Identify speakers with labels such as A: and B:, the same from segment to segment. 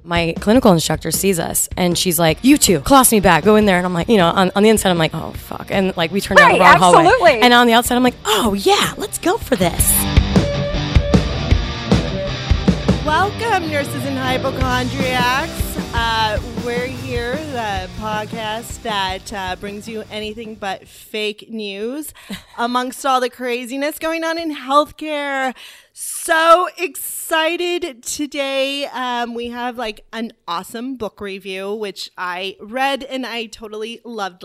A: my clinical instructor sees us and she's like, you two, colostomy bag, go in there. And I'm like, on the inside, I'm like, oh, fuck. And like we turned down the wrong hallway. And on the outside, I'm like, oh, yeah, let's go for this.
B: Welcome, nurses and hypochondriacs. We're here, the podcast that brings you anything but fake news amongst all the craziness going on in healthcare. So excited today. We have like an awesome book review, which I read and I totally loved.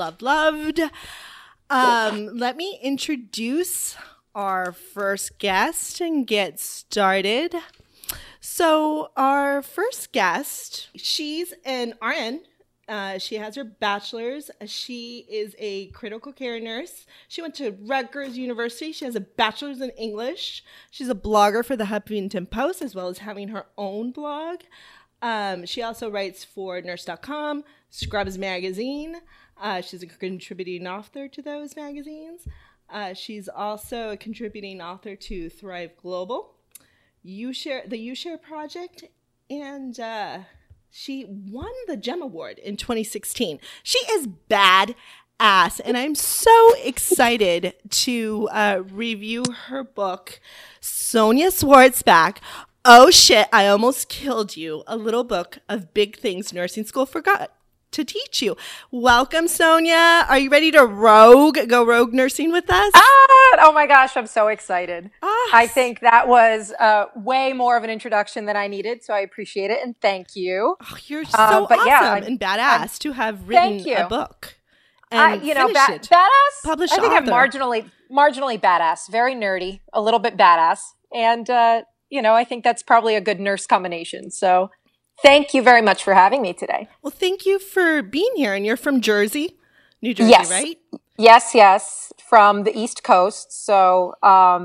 B: Let me introduce our first guest and get started. So our first guest, she's an RN. She has her bachelor's. She is a critical care nurse. She went to Rutgers University. She has a bachelor's in English. She's a blogger for the Huffington Post, as well as having her own blog. She also writes for Nurse.com, Scrubs Magazine. She's a contributing author to those magazines. She's also a contributing author to Thrive Global, the YouShare Project, and she won the GEM Award in 2016. She is badass, and I'm so excited to review her book, Sonia Swartzbach, Oh Shit, I Almost Killed You, a little book of big things nursing school forgot to teach you. Welcome, Sonia. Are you ready to go rogue nursing with us?
C: Oh my gosh, I'm so excited. I think that was way more of an introduction than I needed, so I appreciate it and thank you.
B: Oh, you're so awesome and badass to have written a book. And
C: badass.
B: Published
C: I think
B: author.
C: I'm marginally badass, very nerdy, a little bit badass, and I think that's probably a good nurse combination. So thank you very much for having me today.
B: Well, thank you for being here. And you're from Jersey, New Jersey, right?
C: Yes, from the East Coast. So,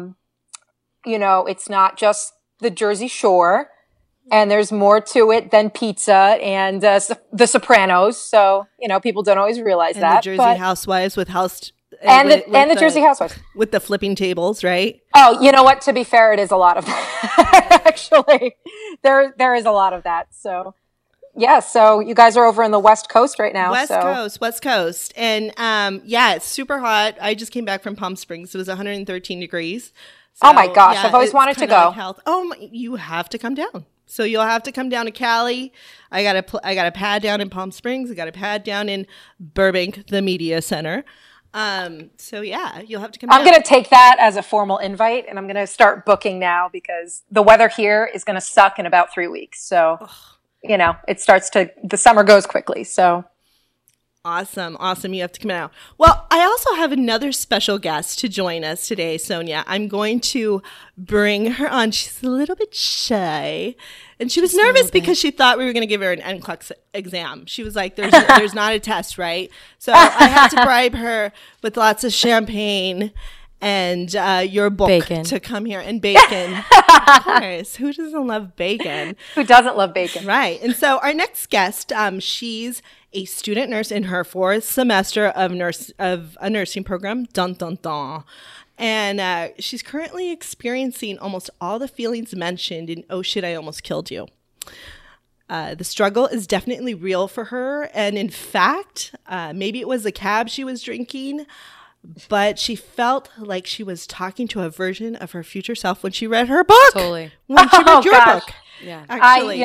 C: it's not just the Jersey Shore, and there's more to it than pizza and The Sopranos. So, people don't always realize
B: and
C: that.
B: The Jersey Housewives with house...
C: the Jersey Housewives.
B: With the flipping tables, right?
C: Oh, you know what? To be fair, it is a lot of that. Actually, there is a lot of that. So, yeah. So you guys are over in the West Coast right now.
B: West Coast. And it's super hot. I just came back from Palm Springs. It was 113 degrees. So,
C: oh my gosh. I've always wanted to go.
B: You have to come down. So you'll have to come down to Cali. I got a pad down in Palm Springs. I got a pad down in Burbank, the media center. You'll have to come down.
C: I'm going to take that as a formal invite, and I'm going to start booking now because the weather here is going to suck in about 3 weeks. So, the summer goes quickly. So
B: awesome. You have to come out. Well, I also have another special guest to join us today, Sonia. I'm going to bring her on. She's a little bit shy. And she was nervous because she thought we were going to give her an NCLEX exam. She was like, there's not a test, right? So I had to bribe her with lots of champagne and your book to come here. And bacon. Of course. Who doesn't love bacon?
C: Who doesn't love bacon?
B: Right. And so our next guest, she's a student nurse in her 4th semester of a nursing program. Dun, dun, dun. And she's currently experiencing almost all the feelings mentioned in Oh Shit, I Almost Killed You. The struggle is definitely real for her. And in fact, maybe it was a cab she was drinking, but she felt like she was talking to a version of her future self when she read her book.
A: Totally.
B: When she read your book.
A: Yeah.
B: Actually.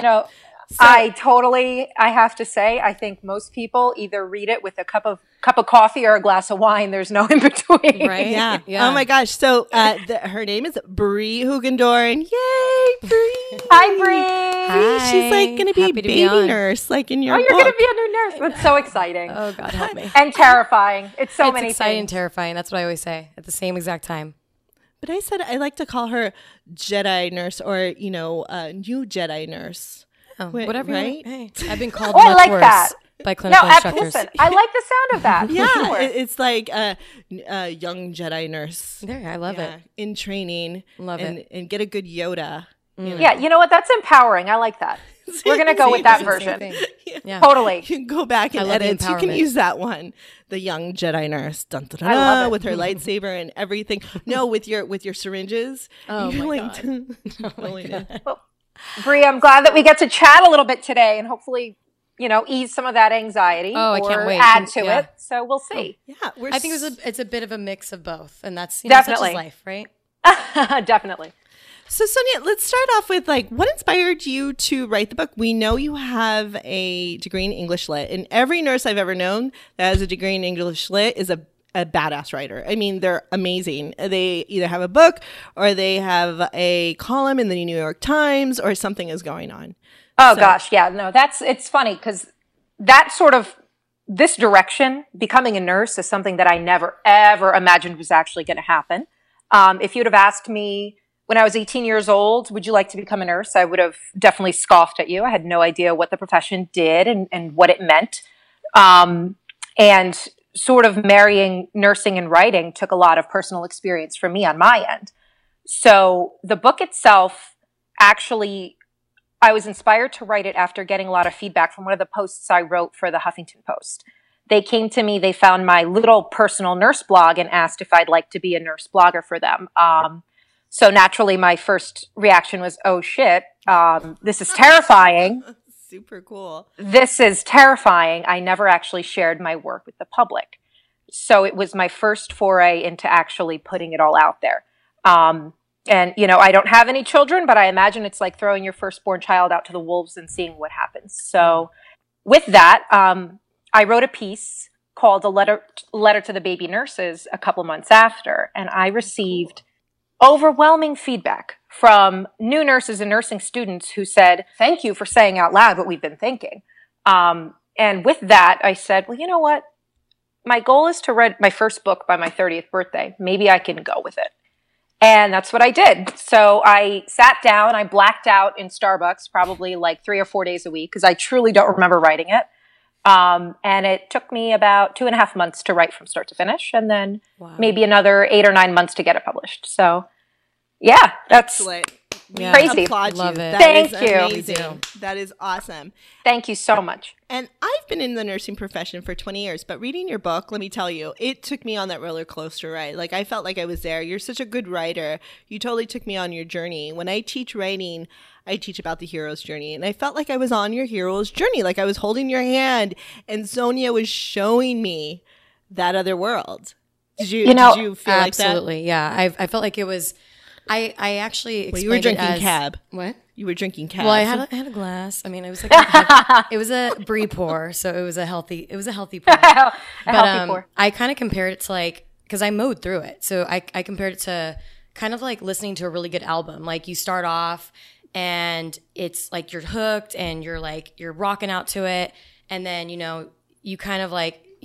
C: I have to say, I think most people either read it with a cup of coffee or a glass of wine. There's no in between.
B: Right? Yeah. Oh my gosh. So her name is Bree Hugendorn. Yay, Bree.
C: Hi, Bree.
B: Hi. She's like going to be a baby nurse, like in your book.
C: You're going to be a new nurse. That's so exciting.
A: Oh, God, help me.
C: And terrifying. It's many things.
A: It's exciting and terrifying. That's what I always say at the same exact time.
B: But I said I like to call her Jedi nurse or, new Jedi nurse.
A: Oh, whatever,
B: right?
A: Hey, I've been called
C: much
A: much worse
C: that.
A: By clinical instructors.
C: Listen, I like the sound of that.
B: Yeah,
C: sure.
B: It's like a young Jedi nurse.
A: There, I love it.
B: In training.
A: Love it.
B: And get a good Yoda.
C: Yeah, you know what? That's empowering. I like that. We're going to go with that version.
A: Yeah.
C: Totally.
B: You can go back and edit. You can use that one. The young Jedi nurse. Dun, dun, dun,
C: I love it.
B: with her lightsaber and everything. No, with your syringes.
A: Oh, my God.
C: Well, Bree, I'm glad that we get to chat a little bit today and hopefully, ease some of that anxiety
A: I can't wait.
C: Add to it. So we'll see.
B: Yeah.
A: I think it's a bit of a mix of both. And that's
C: definitely
A: such is life, right?
C: Definitely.
B: So Sonia, let's start off with what inspired you to write the book? We know you have a degree in English Lit, and every nurse I've ever known that has a degree in English Lit is a badass writer. I mean, they're amazing. They either have a book or they have a column in the New York Times or something is going on.
C: Oh, gosh. Yeah, no, it's funny because that sort of this direction, becoming a nurse, is something that I never, ever imagined was actually going to happen. If you'd have asked me when I was 18 years old, would you like to become a nurse? I would have definitely scoffed at you. I had no idea what the profession did and what it meant. And sort of marrying nursing and writing took a lot of personal experience for me on my end. So the book itself, actually, I was inspired to write it after getting a lot of feedback from one of the posts I wrote for the Huffington Post. They came to me, they found my little personal nurse blog and asked if I'd like to be a nurse blogger for them. So naturally, my first reaction was, oh shit, this is terrifying.
B: Super cool.
C: This is terrifying. I never actually shared my work with the public. So it was my first foray into actually putting it all out there. And, I don't have any children, but I imagine it's like throwing your firstborn child out to the wolves and seeing what happens. So with that, I wrote a piece called A Letter to the Baby Nurses a couple months after, and I received overwhelming feedback from new nurses and nursing students who said, thank you for saying out loud what we've been thinking. And with that, I said, well, you know what? My goal is to write my first book by my 30th birthday. Maybe I can go with it. And that's what I did. So I sat down, I blacked out in Starbucks probably like 3 or 4 days a week because I truly don't remember writing it. And it took me about 2.5 months to write from start to finish, and then maybe another 8 or 9 months to get it published. So, yeah, that's crazy.
B: Love
A: it.
C: Thank you.
B: Amazing. That is awesome.
C: Thank you so much.
B: And I've been in the nursing profession for 20 years, but reading your book, let me tell you, it took me on that roller coaster ride. Like, I felt like I was there. You're such a good writer. You totally took me on your journey. When I teach writing, I teach about the hero's journey, and I felt like I was on your hero's journey. Like I was holding your hand, and Sonia was showing me that other world. Did you feel
A: absolutely,
B: like that?
A: Absolutely, yeah. I felt like it was. I actually explained
B: you were drinking
A: it as,
B: cab.
A: What?
B: You were drinking cab.
A: Well, I had a glass. I mean, it was like it was a brie pour, so it was a healthy pour.
C: Healthy pour.
A: I kind of compared it to because I mowed through it, so I compared it to kind of like listening to a really good album. Like you start off and it's like you're hooked and you're rocking out to it, and then you kind of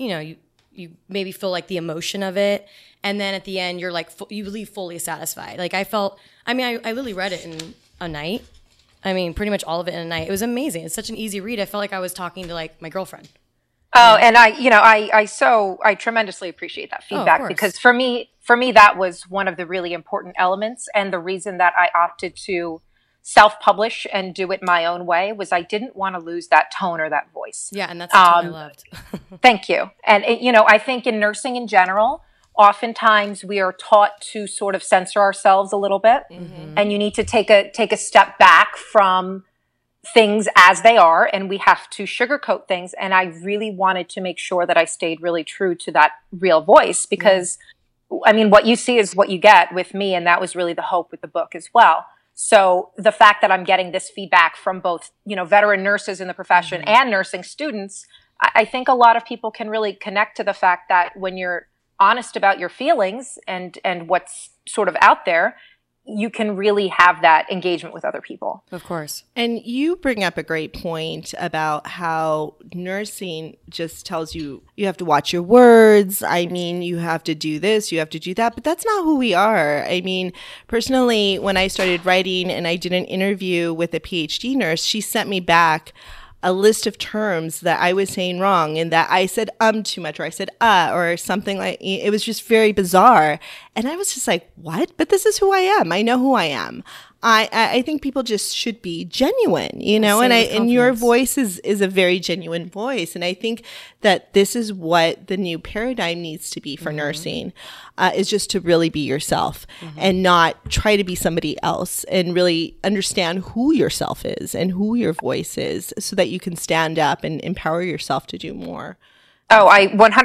A: you maybe feel like the emotion of it. And then at the end, you're like, you leave fully satisfied. Like I literally read it in a night. I mean, pretty much all of it in a night. It was amazing. It's such an easy read. I felt like I was talking to my girlfriend.
C: Oh, and I tremendously appreciate that feedback because for me, that was one of the really important elements. And the reason that I opted to self-publish and do it my own way was I didn't want to lose that tone or that voice.
A: Yeah. And that's the tone I loved.
C: Thank you. And I think in nursing in general, oftentimes we are taught to sort of censor ourselves a little bit, and you need to take a step back from things as they are, and we have to sugarcoat things. And I really wanted to make sure that I stayed really true to that real voice because, I mean, what you see is what you get with me, and that was really the hope with the book as well. So the fact that I'm getting this feedback from both, veteran nurses in the profession and nursing students, I think a lot of people can really connect to the fact that when you're honest about your feelings and what's sort of out there, you can really have that engagement with other people.
A: Of course.
B: And you bring up a great point about how nursing just tells you have to watch your words. I mean, you have to do this, you have to do that, but that's not who we are. I mean, personally, when I started writing and I did an interview with a PhD nurse, she sent me back a list of terms that I was saying wrong and that I said too much or I said or something like it was just very bizarre. And I was just like, what? But this is who I am. I know who I am. I think people just should be genuine, you know, and your voice is a very genuine voice. And I think that this is what the new paradigm needs to be for nursing, is just to really be yourself and not try to be somebody else, and really understand who yourself is and who your voice is, so that you can stand up and empower yourself to do more.
C: Oh, I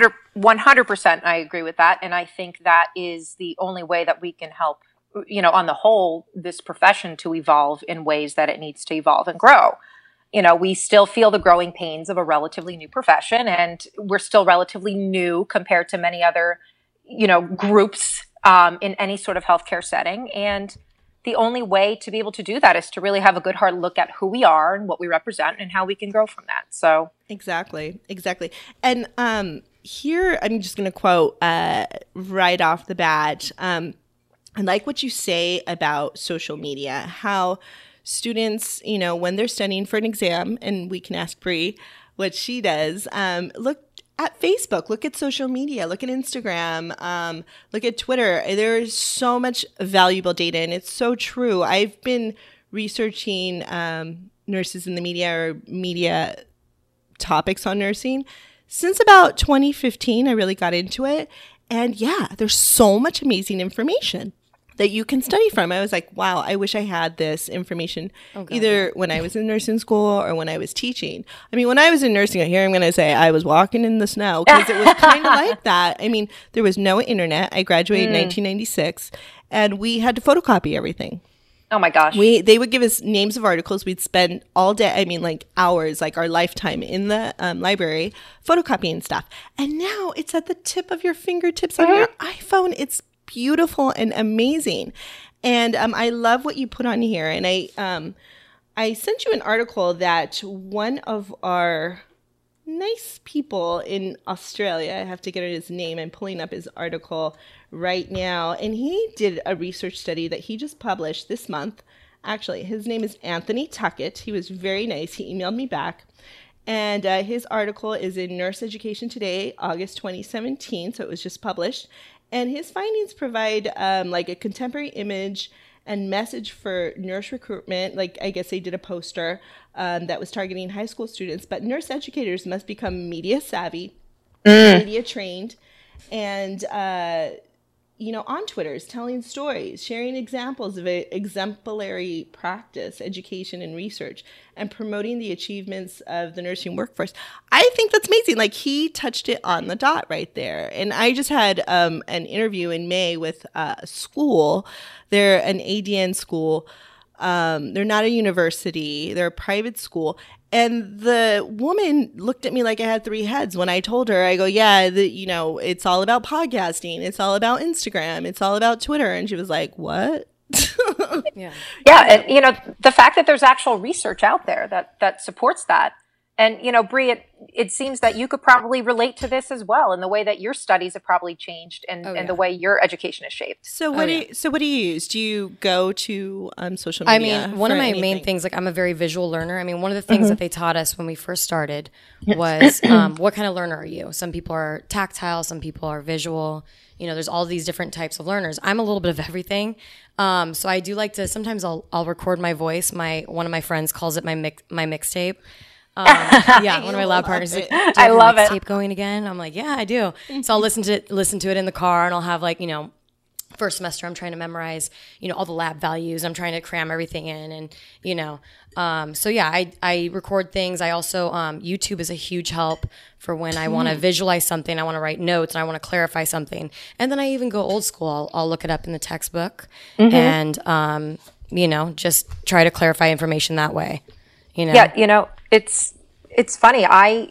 C: 100% I agree with that. And I think that is the only way that we can help, you know, on the whole, this profession to evolve in ways that it needs to evolve and grow. You know, we still feel the growing pains of a relatively new profession, and we're still relatively new compared to many other, you know, groups in any sort of healthcare setting. And the only way to be able to do that is to really have a good hard look at who we are and what we represent and how we can grow from that. So
B: exactly. And here I'm just going to quote right off the bat. I like what you say about social media, how students, you know, when they're studying for an exam, and we can ask Bree what she does, look at Facebook, look at social media, look at Instagram, look at Twitter. There's so much valuable data, and it's so true. I've been researching nurses in the media, or media topics on nursing, since about 2015. I really got into it. And yeah, there's so much amazing information that you can study from. I was like, wow, I wish I had this information either when I was in nursing school or when I was teaching. I mean, when I was in nursing, here I'm going to say I was walking in the snow, because it was kind of like that. I mean, there was no internet. I graduated in 1996, and we had to photocopy everything.
C: Oh my gosh.
B: They would give us names of articles. We'd spend all day, I mean, like hours, like our lifetime in the library photocopying stuff. And now it's at the tip of your fingertips on your iPhone. It's beautiful and amazing. And I love what you put on here. And I sent you an article that one of our nice people in Australia, I have to get his name, I'm pulling up his article right now, and he did a research study that he just published this month. Actually, his name is Anthony Tuckett. He was very nice. He emailed me back. And his article is in Nurse Education Today, August 2017, so it was just published. And his findings provide like a contemporary image and message for nurse recruitment. Like, I guess they did a poster that was targeting high school students, but nurse educators must become media savvy, media trained, and you know, on Twitter, is telling stories, sharing examples of exemplary practice, education, and research, and promoting the achievements of the nursing workforce. I think that's amazing. Like, he touched it on the dot right there. And I just had an interview in May with a school. They're an ADN school. They're not a university. They're a private school. And the woman looked at me like I had three heads when I told her, I go, yeah, you know, it's all about podcasting. It's all about Instagram. It's all about Twitter. And she was like, what?
C: Yeah. And, you know, the fact that there's actual research out there that supports that. And, you know, Bree, it seems that you could probably relate to this as well, in the way that your studies have probably changed and the way your education is shaped.
B: So what do you use? Do you go to social media?
A: I mean, one of my main things, like, I'm a very visual learner. I mean, one of the things that they taught us when we first started was what kind of learner are you? Some people are tactile, some people are visual. You know, there's all these different types of learners. I'm a little bit of everything. So I do like to, sometimes I'll record my voice. One of my friends calls it my mixtape. Yeah, one of my lab partners.
C: I love it.
A: Tape going again. I'm like, yeah, I do. So I'll listen to it in the car, and I'll have, like, you know, first semester I'm trying to memorize, you know, all the lab values. I'm trying to cram everything in, and you know, so yeah, I record things. I also YouTube is a huge help for when I want to visualize something. I want to write notes, and I want to clarify something. And then I even go old school. I'll look it up in the textbook, and you know, just try to clarify information that way. You know?
C: Yeah, you know, it's funny. I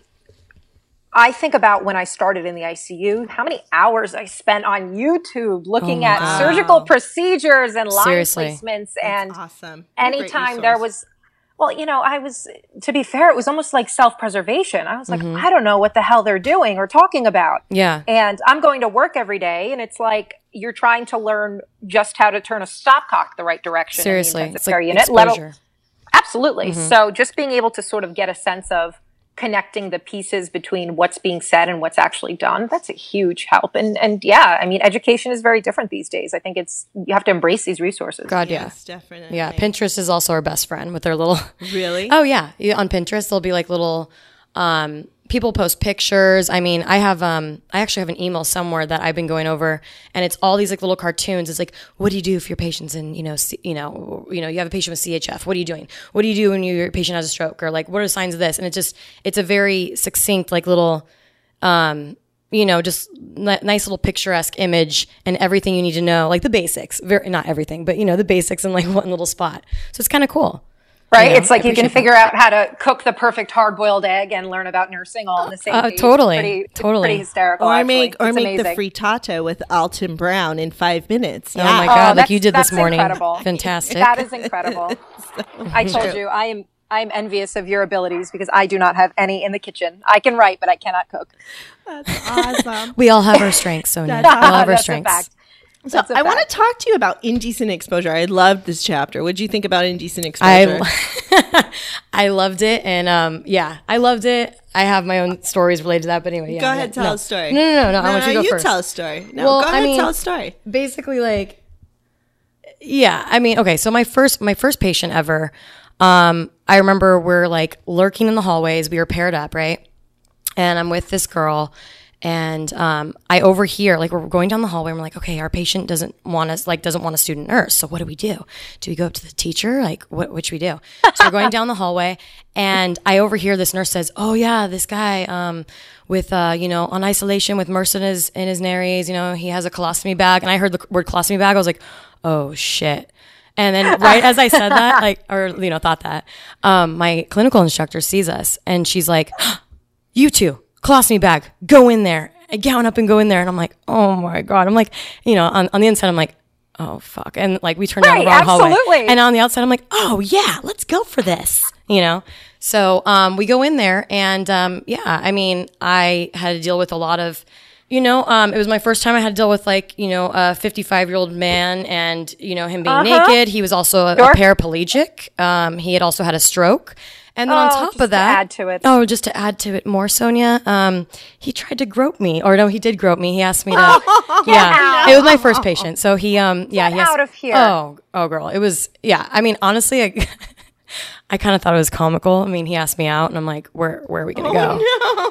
C: think about when I started in the ICU, how many hours I spent on YouTube looking at surgical procedures and line placements. And
B: awesome.
C: Anytime there was, well, you know, to be fair, it was almost like self-preservation. I was like, I don't know what the hell they're doing or talking about.
A: Yeah.
C: And I'm going to work every day, and it's like you're trying to learn just how to turn a stopcock the right direction.
A: Seriously.
C: In the intensive
A: It's
C: care
A: like
C: unit.
A: exposure.
C: Absolutely. So just being able to sort of get a sense of, connecting the pieces between what's being said and what's actually done, that's a huge help. And yeah, I mean, education is very different these days. I think you have to embrace these resources.
A: God,
B: Yes, definitely.
A: yeah. Pinterest is also our best friend with their little.
B: Really?
A: Oh yeah, on Pinterest there'll be like little. People post pictures. I mean, I actually have an email somewhere that I've been going over, and it's all these like little cartoons. It's like, what do you do if your patient's in, you have a patient with CHF? What are you doing? What do you do when your patient has a stroke? Or like, what are the signs of this? And it's a very succinct, like little, just nice little picturesque image and everything you need to know, like the basics. Not everything, but the basics in like one little spot. So it's kind of cool.
C: Right? It's like you can figure out how to cook the perfect hard-boiled egg and learn about nursing all in the same day.
A: Totally.
C: Pretty hysterical,
B: Or
C: actually.
B: make the frittata with Alton Brown in 5 minutes.
A: Yeah. Oh my God, like you did this
C: that's
A: morning.
C: Incredible.
A: Fantastic.
C: That is incredible. I told you, I'm envious of your abilities because I do not have any in the kitchen. I can write, but I cannot cook.
B: That's awesome.
A: We all have our strengths, Sonia. We all have our strengths.
C: A fact.
B: So I want to talk to you about indecent exposure. I loved this chapter. What did you think about indecent exposure?
A: I loved it, and I loved it. I have my own stories related to that, but anyway,
B: Go ahead, tell a story.
A: No. I want you to go first.
B: You tell a story. No, well, go ahead, tell a story.
A: Basically, okay. So my first patient ever. I remember we're like lurking in the hallways. We were paired up, right? And I'm with this girl. And I overhear, like we're going down the hallway and we're like, okay, our patient doesn't want a student nurse. So what do we do? Do we go up to the teacher? Like what should we do? So we're going down the hallway and I overhear this nurse says, oh yeah, this guy with, on isolation with MRSA in his nares, he has a colostomy bag. And I heard the word colostomy bag. I was like, oh shit. And then right as I said that, thought that, my clinical instructor sees us and she's like, you two. Colostomy bag, go in there. I gown up and go in there. And I'm like, oh my God. I'm like, on the inside, I'm like, oh fuck. And like we turned down the wrong hallway. And on the outside, I'm like, oh yeah, let's go for this, So we go in there and I had to deal with a lot of, it was my first time I had to deal with a 55-year-old man and, him being naked. He was also a paraplegic. He had also had a stroke. And then on top of that, just to add to it more, Sonia, he tried to grope me, or no, he did grope me. He asked me to, it was my first patient. So he,
C: Get out of here.
A: Oh, girl, it was, I mean, honestly, I kind of thought it was comical. I mean, he asked me out, and I'm like, where are we gonna go?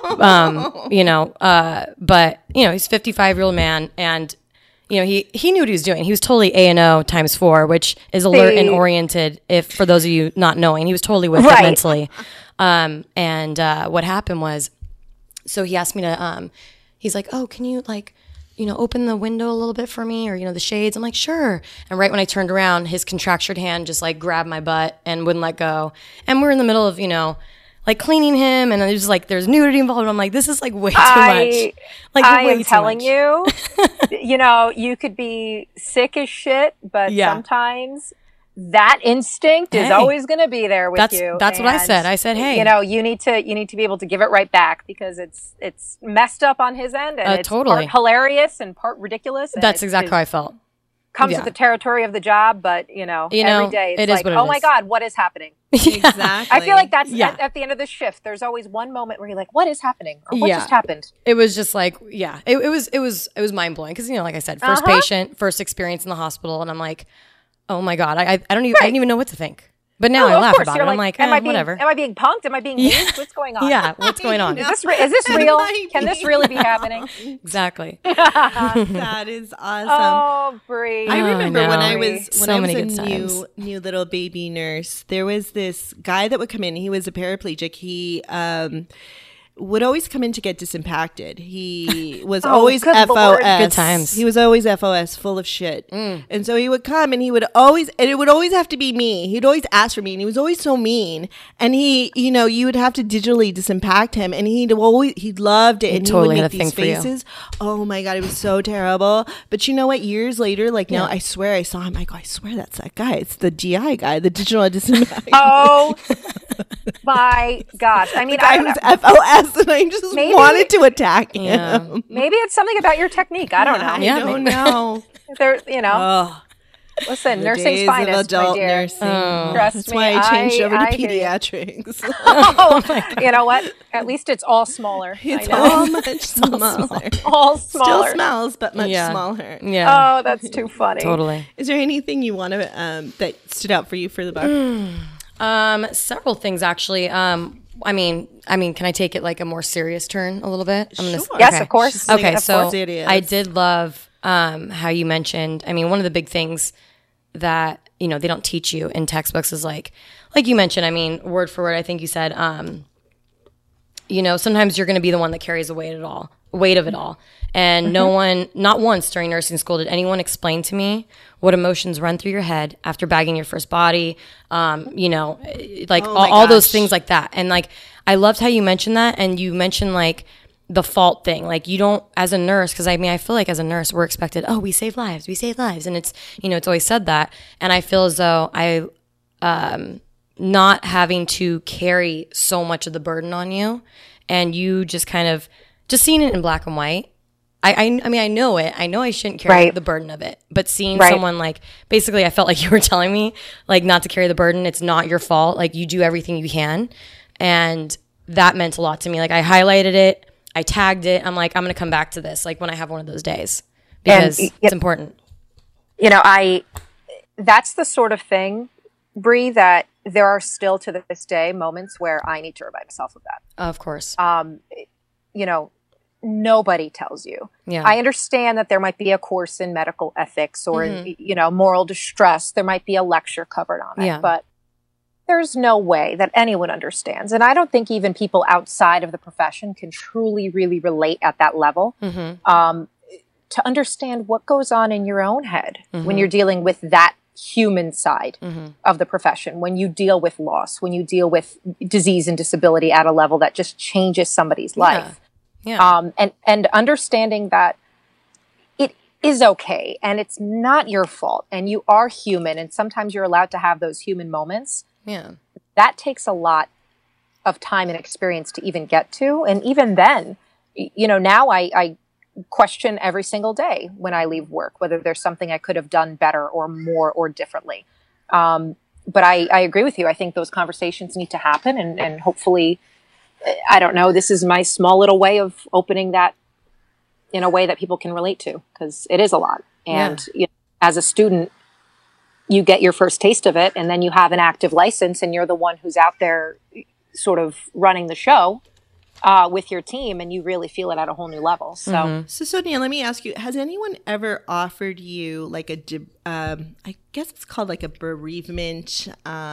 A: No. But he's a 55-year-old man, and. He knew what he was doing. He was totally A&O times 4, which is alert and oriented. If for those of you not knowing, he was totally with it mentally. What happened was, so he asked me to. He's like, "Oh, can you open the window a little bit for me, or the shades?" I'm like, "Sure." And right when I turned around, his contractured hand just grabbed my butt and wouldn't let go. And we're in the middle of cleaning him, and there's nudity involved. I'm like, this is way too much. I
C: am telling you, you could be sick as shit, but sometimes that instinct is always going to be there with you.
A: That's what I said. I said, hey,
C: you need to be able to give it right back because it's messed up on his end, and it's part hilarious and part ridiculous. And
A: that's exactly how I felt.
C: Comes with the territory of the job, but every day it's like, oh my God, what is happening?
B: Exactly.
C: I feel like that's at the end of the shift. There's always one moment where you're like, what is happening? Or what just happened?
A: It was just it was mind blowing because like I said, first patient, first experience in the hospital, and I'm like, oh my God, I didn't even know what to think. But now I laugh about it. I'm like, whatever.
C: Am I being punked? Am I being used? What's going on?
A: Yeah, what's going on?
C: Is this real? Can this really be happening?
A: Exactly.
B: That is awesome.
C: Oh, Bree.
B: I remember when I was a new little baby nurse, there was this guy that would come in. He was a paraplegic. He would always come in to get disimpacted. He was always FOS.
A: Lord. Good times.
B: He was always FOS, full of shit. And so he would come and it would always have to be me. He'd always ask for me, and he was always so mean. And he, you would have to digitally disimpact him, and he loved it. And
A: totally
B: he would
A: had
B: make
A: a
B: these
A: thing
B: faces. Oh my God, it was so terrible. But you know what? Years later, now I swear I saw him. I go, I swear that's that guy. It's the DI guy, the digital disimpact.
C: Oh my gosh. I mean,
B: I was FOS. And I just wanted to attack him.
C: Maybe it's something about your technique. I don't know.
B: I don't know.
C: There, Listen,
B: The
C: nursing's
B: days
C: finest,
B: of adult
C: my dear.
B: nursing.
C: Trust
B: That's
C: me,
B: why I changed over to
C: I hear you.
B: pediatrics.
C: Oh, you know what? At least it's all smaller.
B: It's
C: I know.
B: all much smaller.
C: All
B: Still
C: smaller.
B: smells, but much
A: Yeah.
B: smaller.
A: Yeah.
C: Oh, that's too funny.
A: Totally.
B: Is there anything you want to that stood out for you for the book?
A: Several things actually. I mean, can I take it like a more serious turn a little bit?
B: Sure.
C: Yes, of course.
A: Okay,
B: Of
A: so
B: course it is.
A: I did love how you mentioned. I mean, one of the big things that they don't teach you in textbooks is like you mentioned. I mean, word for word, I think you said, sometimes you're going to be the one that carries the weight of it all. And no one, not once during nursing school, did anyone explain to me what emotions run through your head after bagging your first body, like all those things like that. And like, I loved how you mentioned that. And you mentioned like the fault thing. Like you don't, as a nurse, because I feel like as a nurse, we're expected, we save lives. And it's, it's always said that. And I feel as though not having to carry so much of the burden on you, and you just kind of just seeing it in black and white. I mean, I know it. I know I shouldn't carry the burden of it. But seeing someone like, basically, I felt like you were telling me, like, not to carry the burden. It's not your fault. Like, you do everything you can. And that meant a lot to me. Like, I highlighted it. I tagged it. I'm like, I'm going to come back to this, like, when I have one of those days. Because it's important.
C: That's the sort of thing, Bree, that there are still to this day moments where I need to remind myself of that.
A: Of course.
C: Nobody tells you.
A: Yeah.
C: I understand that there might be a course in medical ethics or, moral distress. There might be a lecture covered on it, but there's no way that anyone understands. And I don't think even people outside of the profession can truly, really relate at that level to understand what goes on in your own head when you're dealing with that human side of the profession, when you deal with loss, when you deal with disease and disability at a level that just changes somebody's life.
A: Yeah.
C: And understanding that it is okay and it's not your fault and you are human and sometimes you're allowed to have those human moments.
A: Yeah.
C: That takes a lot of time and experience to even get to. And even then, now I question every single day when I leave work, whether there's something I could have done better or more or differently. But I agree with you. I think those conversations need to happen and hopefully, I don't know, this is my small little way of opening that in a way that people can relate to, because it is a lot. And as a student, you get your first taste of it and then you have an active license and you're the one who's out there sort of running the show with your team and you really feel it at a whole new level. So,
B: So Sonia, let me ask you, has anyone ever offered you like I guess it's called like a bereavement,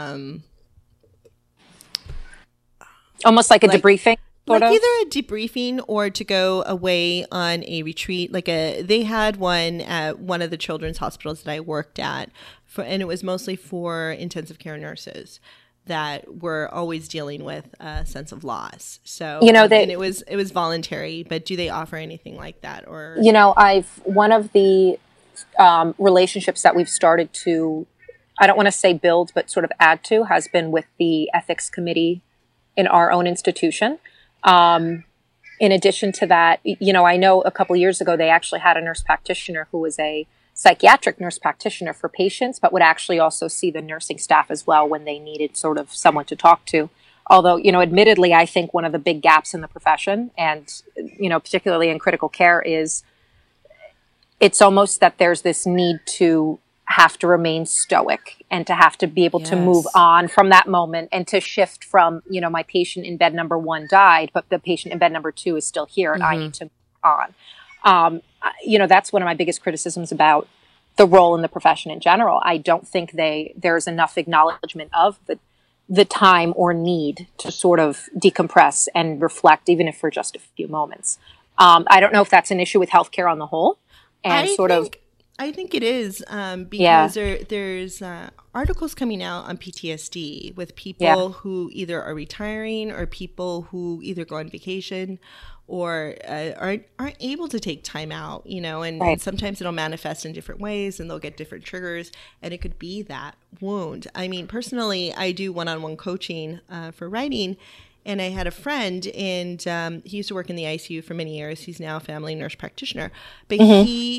C: almost like a debriefing?
B: Like either a debriefing or to go away on a retreat. They had one at one of the children's hospitals that I worked at, and it was mostly for intensive care nurses that were always dealing with a sense of loss. So and it was voluntary. But do they offer anything like that? Or
C: one of the relationships that we've started to, I don't want to say build, but sort of add to, has been with the ethics committee in our own institution. In addition to that, I know a couple of years ago, they actually had a nurse practitioner who was a psychiatric nurse practitioner for patients, but would actually also see the nursing staff as well when they needed sort of someone to talk to. Although, admittedly, I think one of the big gaps in the profession and, particularly in critical care is it's almost that there's this need to have to remain stoic and to have to be able to move on from that moment and to shift from, my patient in bed number 1 died, but the patient in bed number 2 is still here and I need to move on. That's one of my biggest criticisms about the role in the profession in general. I don't think there's enough acknowledgement of the time or need to sort of decompress and reflect, even if for just a few moments. I don't know if that's an issue with healthcare on the whole. And
B: I think it is because there's articles coming out on PTSD with people who either are retiring or people who either go on vacation or aren't able to take time out, and sometimes it'll manifest in different ways and they'll get different triggers and it could be that wound. I mean, personally, I do one-on-one coaching for writing. And I had a friend, and he used to work in the ICU for many years. He's now a family nurse practitioner. But he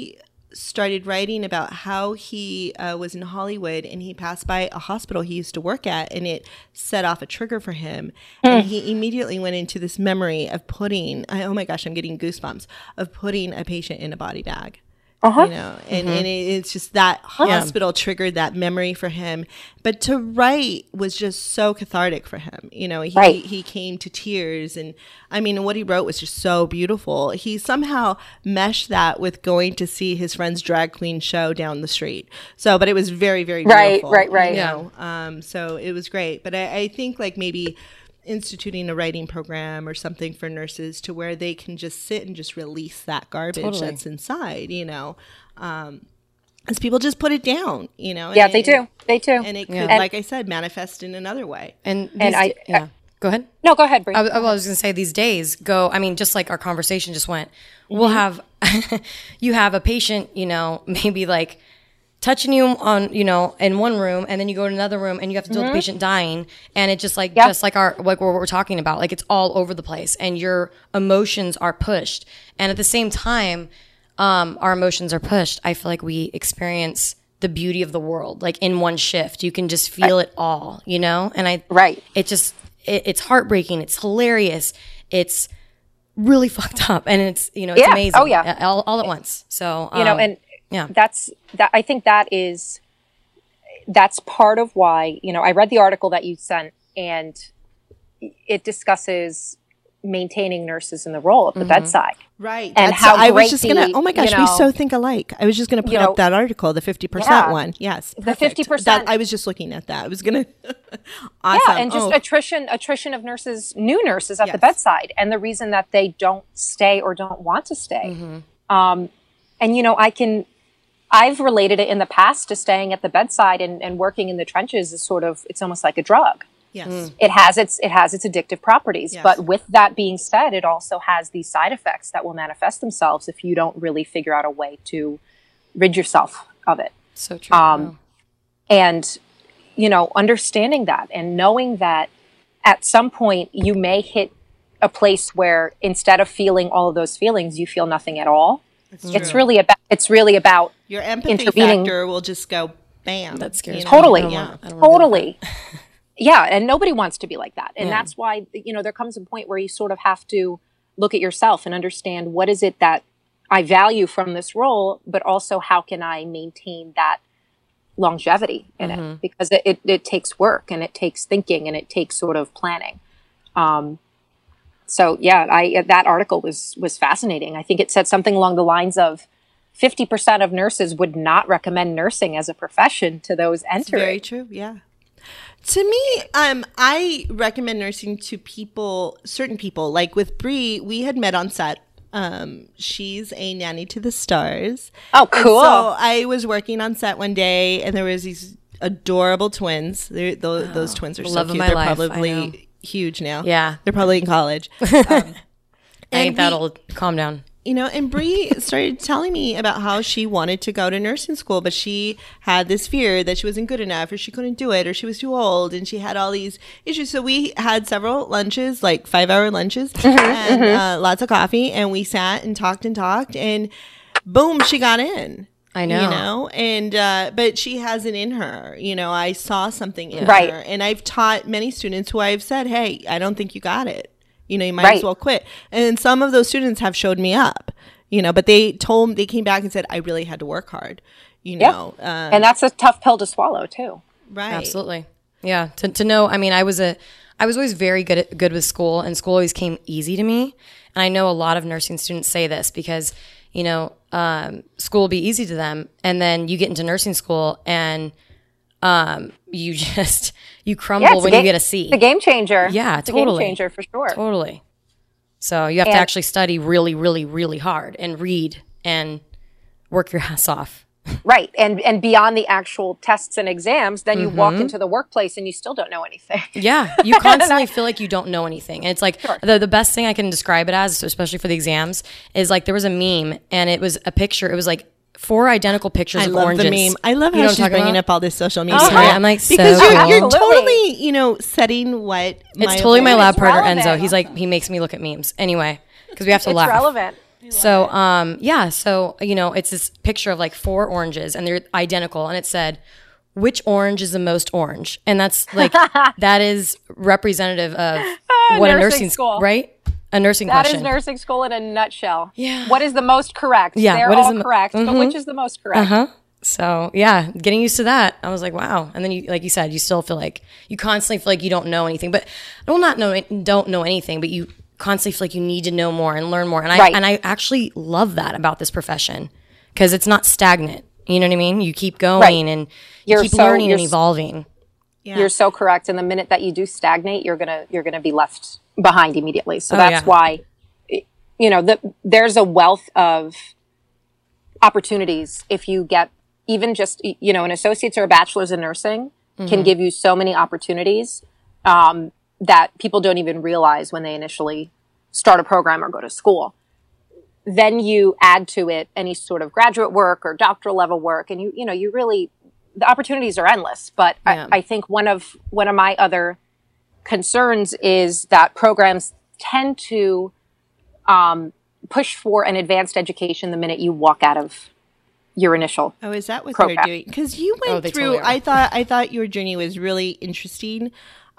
B: started writing about how he was in Hollywood and he passed by a hospital he used to work at, and it set off a trigger for him. And he immediately went into this memory of putting, oh my gosh, I'm getting goosebumps, of putting a patient in a body bag. You know, and it's just that hospital triggered that memory for him. But to write was just so cathartic for him. You know, he came to tears. And I mean, what he wrote was just so beautiful. He somehow meshed that with going to see his friend's drag queen show down the street. So, but it was very, very beautiful.
C: Right.
B: You know? So it was great. But I think like maybe instituting a writing program or something for nurses to where they can just sit and just release that garbage that's inside, you know, as people just put it down, you know.
C: Yeah, they do. And
B: it could, like I said, manifest in another way.
A: And go ahead.
C: No, go ahead, Bree.
A: I was going to say these days I mean, just like our conversation just went, we'll have, you have a patient, you know, maybe like touching you on, you know, in one room, and then you go to another room and you have to deal with the patient dying. And it just like, just like what we're talking about, like it's all over the place and your emotions are pushed. And at the same time, our emotions are pushed. I feel like we experience the beauty of the world, like in one shift, you can just feel it all, you know? And it's heartbreaking. It's hilarious. It's really fucked up. And it's, you know, it's amazing.
C: Oh yeah.
A: All at once. So,
C: you know, and I think that's part of why, you know, I read the article that you sent, and it discusses maintaining nurses in the role at the bedside.
B: Right.
C: And how
B: I was just going to, oh my gosh,
C: you know,
B: we so think alike. I was just going to put up that article, the 50% one. Yes.
C: The 50%.
B: I was just looking at that. I was going to, awesome.
C: Yeah, and just attrition of nurses, new nurses at the bedside, and the reason that they don't stay or don't want to stay. And, you know, I've related it in the past to staying at the bedside and working in the trenches is sort of, it's almost like a drug.
B: Yes.
C: It has its addictive properties. Yes. But with that being said, it also has these side effects that will manifest themselves if you don't really figure out a way to rid yourself of it.
A: So true.
C: And, you know, understanding that and knowing that at some point you may hit a place where instead of feeling all of those feelings, you feel nothing at all. It's really about
B: your empathy factor will just go bam.
A: That's scary.
B: You know?
C: Totally.
A: Totally.
C: Yeah. And nobody wants to be like that. And that's why, you know, there comes a point where you sort of have to look at yourself and understand what is it that I value from this role, but also how can I maintain that longevity in it? Because it takes work and it takes thinking and it takes sort of planning. So yeah, that article was fascinating. I think it said something along the lines of 50% of nurses would not recommend nursing as a profession to those entering.
B: It's very true. Yeah. To me, I recommend nursing to certain people. Like with Bree, we had met on set. She's a nanny to the stars.
C: Oh, cool.
B: And so I was working on set one day, and there was these adorable twins. Those twins are so cute. They're probably huge now.
A: Yeah.
B: They're probably in college.
A: I ain't that old. Calm down.
B: You know, and Bree started telling me about how she wanted to go to nursing school, but she had this fear that she wasn't good enough or she couldn't do it or she was too old, and she had all these issues. So we had several lunches, like 5-hour lunches and lots of coffee, and we sat and talked and boom, she got in.
A: I know.
B: You know, and but she has it in her. You know, I saw something in her, and I've taught many students who I've said, hey, I don't think you got it. You know, you might as well quit. And some of those students have showed me up, you know, but they came back and said, I really had to work hard, you know.
C: And that's a tough pill to swallow too.
A: Right. Absolutely. Yeah. To know, I mean, I was always very good with school, and school always came easy to me. And I know a lot of nursing students say this because, you know, school will be easy to them. And then you get into nursing school and you crumble when you get a C.
C: It's a game changer.
A: Yeah,
C: it's
A: totally.
C: a game changer for sure.
A: Totally. So you have to actually study really, really, really hard and read and work your ass off.
C: Right. And beyond the actual tests and exams, then you walk into the workplace and you still don't know anything.
A: Yeah. You constantly feel like you don't know anything. And it's like the best thing I can describe it as, especially for the exams, is like there was a meme and it was a picture. It was like 4 identical pictures of oranges.
B: I love the meme. I love how she's bringing up all this social media.
A: I'm like,
B: because
A: so
B: you're totally, you know, setting what
A: it's totally my lab partner Enzo. He's like, he makes me look at memes anyway because we have to laugh.
C: Relevant.
A: So, so, it's this picture of like 4 oranges and they're identical. And it said, which orange is the most orange? And that's like, that is representative of what a nursing school, right? A nursing question.
C: That is nursing school in a nutshell.
A: Yeah.
C: What is the most correct?
A: Yeah.
C: They're all correct, but which is the most correct?
A: So yeah, getting used to that, I was like, wow. And then you, like you said, you still feel like, you constantly feel like you don't know anything, but don't know anything, but you constantly feel like you need to know more and learn more. And I actually love that about this profession because it's not stagnant. You know what I mean? You keep going and you keep learning and evolving.
C: Yeah. You're so correct. And the minute that you do stagnate, you're gonna be left behind immediately. So that's why, there's a wealth of opportunities if you get even just, an associate's or a bachelor's in nursing can give you so many opportunities that people don't even realize when they initially start a program or go to school. Then you add to it any sort of graduate work or doctoral level work, and you really, the opportunities are endless. But I think one of my other concerns is that programs tend to push for an advanced education the minute you walk out of your initial
B: Oh, is that what
C: program.
B: they're doing? Because you went through,
A: totally
B: I thought your journey was really interesting.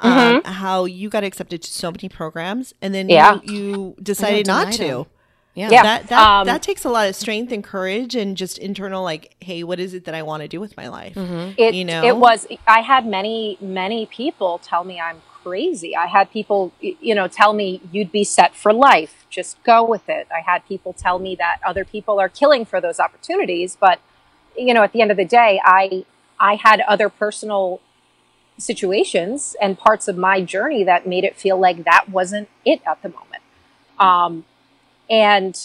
B: How you got accepted to so many programs and then you decided not to.
A: them.
C: Yeah.
B: That takes a lot of strength and courage and just internal, like, hey, what is it that I want to do with my life?
C: It was, I had many people tell me I'm crazy. I had people, tell me you'd be set for life. Just go with it. I had people tell me that other people are killing for those opportunities. But, at the end of the day, I had other personal situations and parts of my journey that made it feel like that wasn't it at the moment. And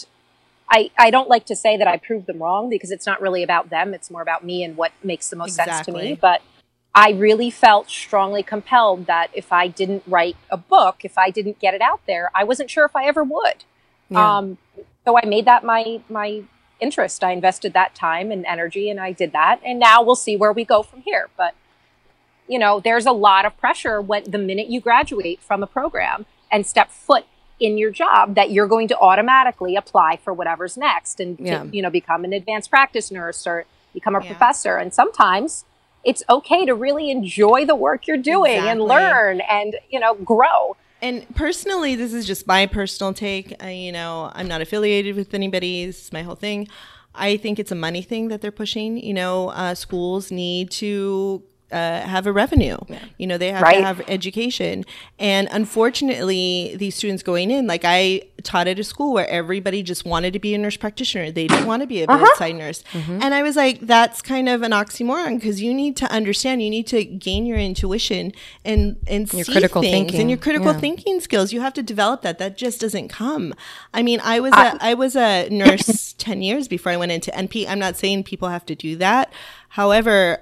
C: I don't like to say that I proved them wrong because it's not really about them. It's more about me and what makes the most sense to me. But I really felt strongly compelled that if I didn't write a book, if I didn't get it out there, I wasn't sure if I ever would. Yeah. So I made that my interest. I invested that time and energy and I did that. And now we'll see where we go from here. But, there's a lot of pressure when the minute you graduate from a program and step foot in your job that you're going to automatically apply for whatever's next and to, become an advanced practice nurse or become a professor. And sometimes it's okay to really enjoy the work you're doing and learn and, grow.
B: And personally, this is just my personal take. I'm not affiliated with anybody. This is my whole thing. I think it's a money thing that they're pushing. Schools need to have a revenue. They have to have education. And unfortunately, these students going in, like I taught at a school where everybody just wanted to be a nurse practitioner. They didn't want to be a bedside nurse. And I was like, that's kind of an oxymoron because you need to understand, you need to gain your intuition and your see critical things thinking. And your critical thinking skills. You have to develop that. That just doesn't come. I mean, I was a nurse 10 years before I went into NP. I'm not saying people have to do that. However,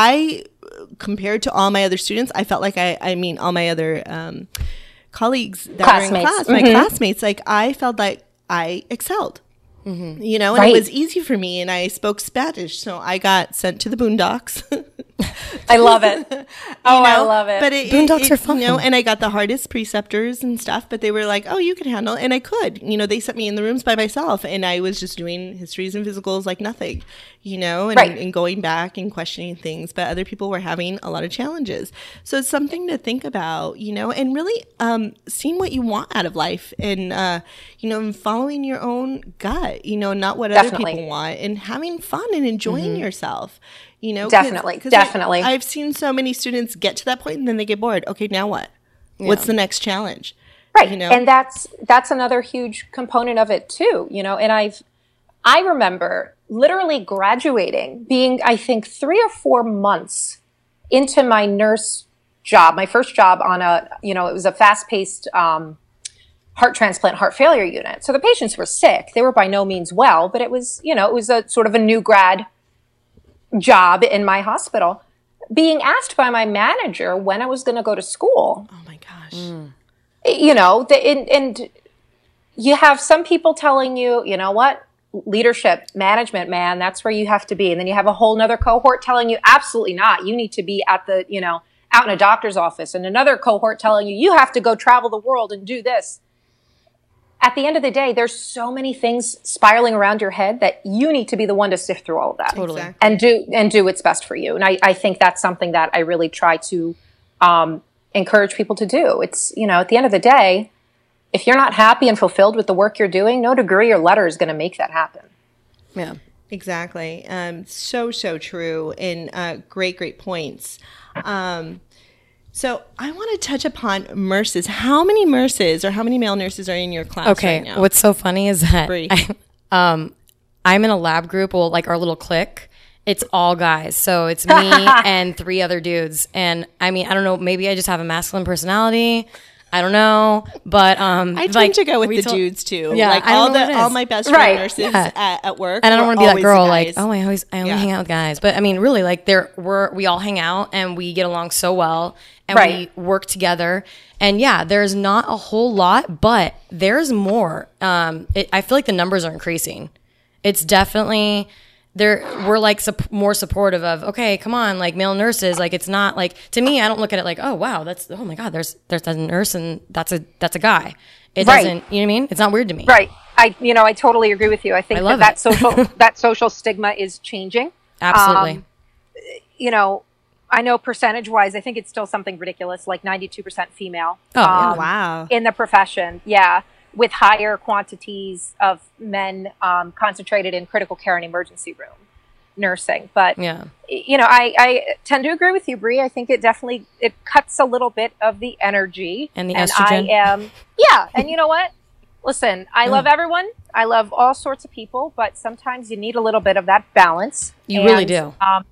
B: compared to all my other students, I felt like all my other colleagues that were in class, my classmates, like I felt like I excelled. And it was easy for me and I spoke Spanish. So I got sent to the boondocks.
C: I love it. I love it.
B: But
A: boondocks are fun.
B: And I got the hardest preceptors and stuff, but they were like, oh, you can handle it. And I could. They sent me in the rooms by myself and I was just doing histories and physicals like nothing, and going back and questioning things. But other people were having a lot of challenges. So it's something to think about, and really seeing what you want out of life and, and following your own gut, not what other people want and having fun and enjoying yourself.
C: Definitely.
B: I've seen so many students get to that point and then they get bored. Okay, now what? What's the next challenge?
C: Right. And that's another huge component of it too, and I remember literally graduating, being, I think 3 or 4 months into my nurse job, my first job on it was a fast-paced heart transplant, heart failure unit. So the patients were sick. They were by no means well, but it was, it was a sort of a new grad job in my hospital, being asked by my manager when I was going to go to school.
B: Oh my gosh.
C: And you have some people telling you, what, leadership, management, man, that's where you have to be. And then you have a whole nother cohort telling you, absolutely not. You need to be at the, out in a doctor's office. And another cohort telling you, you have to go travel the world and do this. at the end of the day, there's so many things spiraling around your head that you need to be the one to sift through all of that.
A: Totally.
B: Exactly.
C: And do what's best for you. And I think that's something that I really try to encourage people to do. It's, at the end of the day, if you're not happy and fulfilled with the work you're doing, no degree or letter is going to make that happen.
A: Yeah.
B: Exactly. So true. And great points. So I want to touch upon nurses. How many nurses or how many male nurses are in your class right now?
A: What's so funny is that I'm in a lab group, like our little clique. It's all guys. So it's me and 3 other dudes. And I mean, I don't know, maybe I just have a masculine personality. I don't know, but
B: I tend to go with the dudes too.
A: Yeah,
B: like all my best friend nurses at work,
A: and I don't want to be that girl. Like, I only
B: Yeah.
A: hang out with guys. But I mean, really, like we all hang out and we get along so well, and we work together. And yeah, there's not a whole lot, but there's more. I feel like the numbers are increasing. It's definitely. We're like more supportive of, okay, come on, like male nurses. Like, it's not like, to me, I don't look at it like, oh wow, oh my God, there's a nurse and that's a guy. It doesn't, you know what I mean? It's not weird to me.
C: Right. I totally agree with you. I think that social stigma is changing.
A: Absolutely.
C: I know percentage wise, I think it's still something ridiculous, like 92% female.
A: Oh, yeah.
B: Wow.
C: In the profession. Yeah. With higher quantities of men concentrated in critical care and emergency room nursing. But, I tend to agree with you, Bree. I think it cuts a little bit of the energy.
A: And the estrogen.
C: And you know what? Listen, I love everyone. I love all sorts of people, but sometimes you need a little bit of that balance.
A: You really do.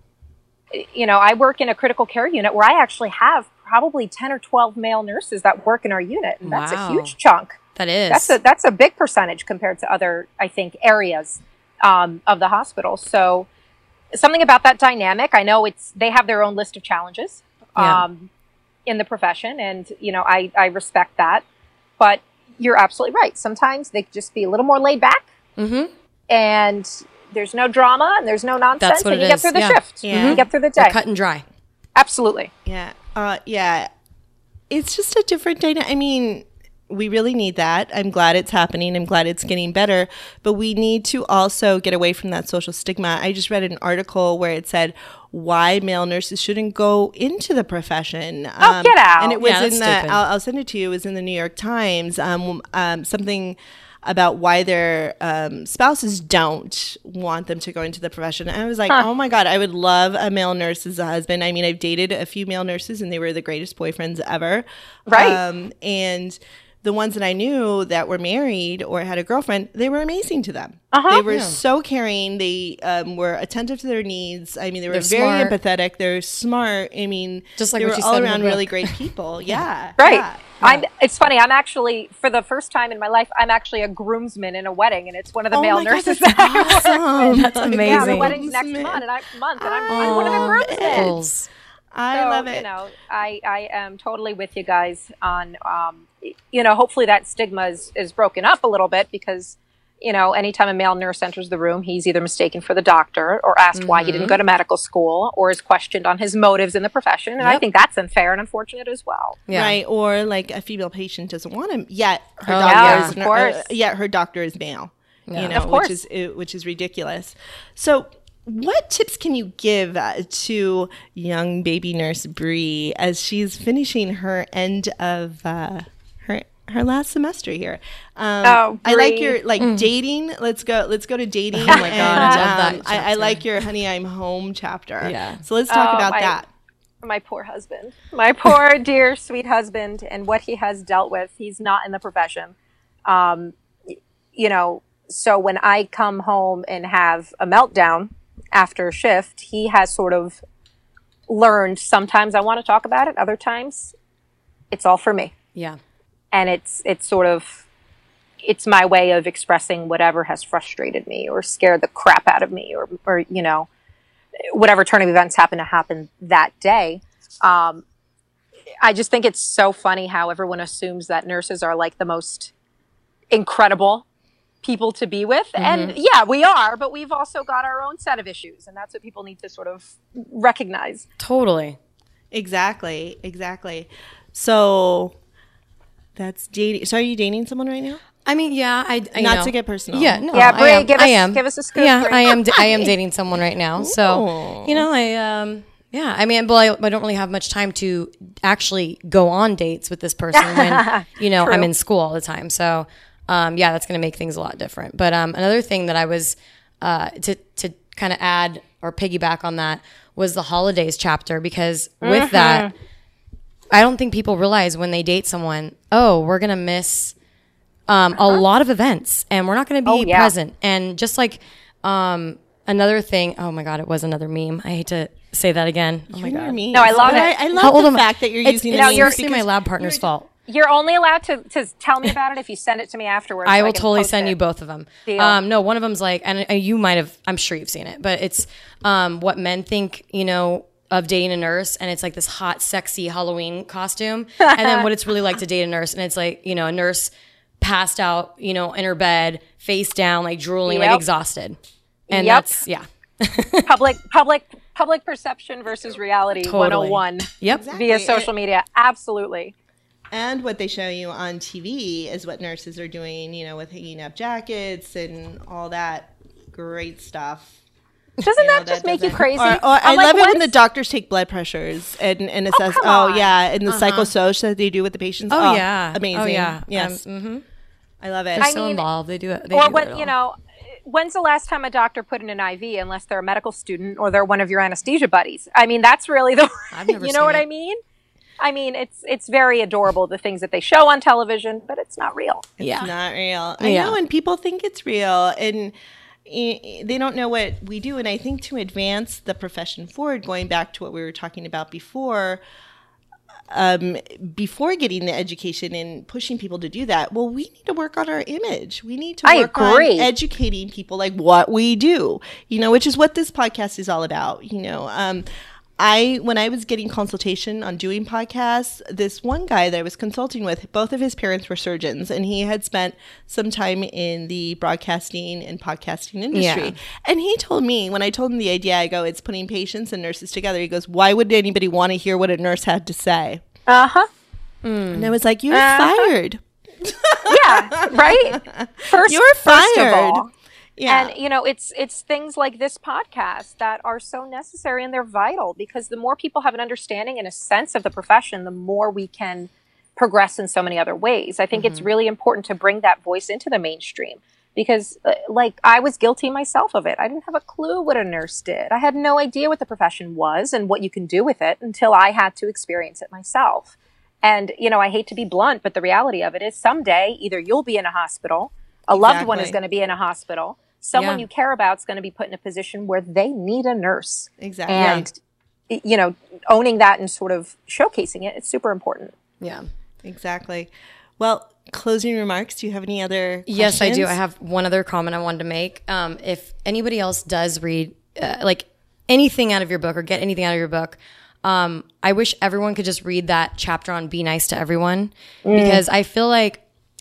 C: I work in a critical care unit where I actually have probably 10 or 12 male nurses that work in our unit. And that's a huge chunk.
A: That is.
C: That's a big percentage compared to other, I think, areas of the hospital. So something about that dynamic, I know they have their own list of challenges in the profession. And, I respect that. But you're absolutely right. Sometimes they could just be a little more laid back. Mm-hmm. And there's no drama and there's no nonsense.
A: That's what
C: and
A: it
C: you
A: is.
C: Get through the shift.
B: Yeah.
C: You get through the day.
A: They're cut and dry.
C: Absolutely.
B: Yeah. It's just a different dynamic. I mean, we really need that. I'm glad it's happening. I'm glad it's getting better. But we need to also get away from that social stigma. I just read an article where it said why male nurses shouldn't go into the profession.
C: Get out.
B: And it was
A: in the,
B: I'll send it to you. It was in the New York Times. Something about why their spouses don't want them to go into the profession. And I was like, oh my God, I would love a male nurse as a husband. I mean, I've dated a few male nurses and they were the greatest boyfriends ever.
C: Right.
B: And the ones that I knew that were married or had a girlfriend, they were amazing to them.
C: Uh-huh.
B: They were so caring. They were attentive to their needs. I mean, they were very
A: smart.
B: empathetic. They're smart. I mean,
A: just like
B: they
A: what
B: were
A: you
B: all
A: said in the
B: around
A: book.
B: really great people. Yeah.
C: Right.
B: Yeah.
C: It's funny. I'm actually, for the first time in my life, I'm actually a groomsman in a wedding, and it's one of the male nurses that I work with.
A: That's amazing.
C: Yeah, the wedding's next month, and I'm one of the groomsmen.
B: I love it.
C: I am totally with you guys on, hopefully that stigma is broken up a little bit because, anytime a male nurse enters the room, he's either mistaken for the doctor or asked why he didn't go to medical school or is questioned on his motives in the profession. And I think that's unfair and unfortunate as well.
A: Yeah.
B: Right. Or like a female patient doesn't want him yet. Her her doctor is male,
C: Of course.
B: which is ridiculous. So what tips can you give to young baby nurse Bree as she's finishing her end of her last semester here? I like your dating. Let's go to dating.
A: Oh my God, I love that
B: I like your Honey, I'm Home chapter.
A: Yeah.
B: So let's talk about that.
C: My poor husband, my poor dear sweet husband, and what he has dealt with. He's not in the profession. So when I come home and have a meltdown after shift, he has sort of learned sometimes I want to talk about it. Other times it's all for me.
A: Yeah.
C: And it's my way of expressing whatever has frustrated me or scared the crap out of me or whatever turn of events happen to happen that day. I just think it's so funny how everyone assumes that nurses are like the most incredible people to be with. Mm-hmm. And yeah, we are, but we've also got our own set of issues. And that's what people need to sort of recognize.
A: Totally.
B: Exactly. So that's dating. So are you dating someone right now?
A: I mean, yeah, I
B: Not
A: know.
B: to get personal.
A: Yeah, no,
C: Yeah, Brie,
A: I am.
C: give us a scoop.
A: Yeah,
C: Brie.
A: I am dating someone right now. So, you know, yeah, I mean, but I don't really have much time to actually go on dates with this person when, you know, I'm in school all the time. So, yeah, that's going to make things a lot different. But another thing that I was, to kind of add or piggyback on that was the holidays chapter, because with that, I don't think people realize when they date someone, oh, we're going to miss a lot of events and we're not going to be present. And just like another thing, oh my God, it was another meme. I hate to say that again. Oh my God.
C: No, I love it.
B: I love the fact that you're using the memes.
A: It's my lab partner's fault.
C: You're only allowed to tell me about it if you send it to me afterwards.
A: I
C: so
A: will
C: can
A: totally
C: post
A: send
C: it.
A: you both of them.
C: Deal.
A: No, one of them's like, and you might have, I'm sure you've seen it, but it's what men think, you know, of dating a nurse, and it's like this hot, sexy Halloween costume, and then what it's really like to date a nurse, and it's like, you know, a nurse passed out, you know, in her bed, face down, like drooling, like exhausted, and that's
C: public perception versus reality
A: Totally.
C: 101.
A: Yep.
C: Via social media. Absolutely.
B: And what they show you on TV is what nurses are doing, you know, with hanging up jackets and all that great stuff.
C: Doesn't that just make you crazy?
B: I love it when the doctors take blood pressures and it says, and the psychosocial that they do with the patients.
A: Oh, yeah.
B: Amazing.
A: Oh, yeah.
B: Yes. I love it.
A: They're so involved. They do it.
C: Or when, you know, when's the last time a doctor put in an IV unless they're a medical student or they're one of your anesthesia buddies? I mean, that's really the,
A: I've never
C: you know what I mean? I mean, it's very adorable, the things that they show on television, but it's not real.
B: It's not real. I know, and people think it's real, and they don't know what we do. And I think to advance the profession forward, going back to what we were talking about before getting the education and pushing people to do that, well, we need to work on our image. We need to work on educating people like what we do, you know, which is what this podcast is all about, you know. When I was getting consultation on doing podcasts, this one guy that I was consulting with, both of his parents were surgeons, and he had spent some time in the broadcasting and podcasting industry. Yeah. And he told me, when I told him the idea, I go, it's putting patients and nurses together. He goes, why would anybody want to hear what a nurse had to say? And I was like, you're fired.
C: Yeah, right?
B: You're fired.
C: First of all.
B: Yeah.
C: And, you know, it's things like this podcast that are so necessary, and they're vital, because the more people have an understanding and a sense of the profession, the more we can progress in so many other ways. I think it's really important to bring that voice into the mainstream, because like I was guilty myself of it. I didn't have a clue what a nurse did. I had no idea what the profession was and what you can do with it until I had to experience it myself. And, you know, I hate to be blunt, but the reality of it is someday either you'll be in a hospital, a loved one is going to be in a hospital, someone you care about is going to be put in a position where they need a nurse.
B: Exactly.
C: And, you know, owning that and sort of showcasing it, it's super important.
A: Yeah.
B: Exactly. Well, closing remarks. Do you have any other questions?
A: Yes, I do. I have one other comment I wanted to make. If anybody else does read like anything out of your book or get anything out of your book, I wish everyone could just read that chapter on Be Nice to Everyone, because I feel like,